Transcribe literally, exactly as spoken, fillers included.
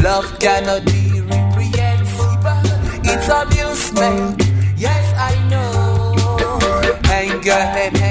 Love cannot be reprehensible. It's amusement. Yes, I know. Anger and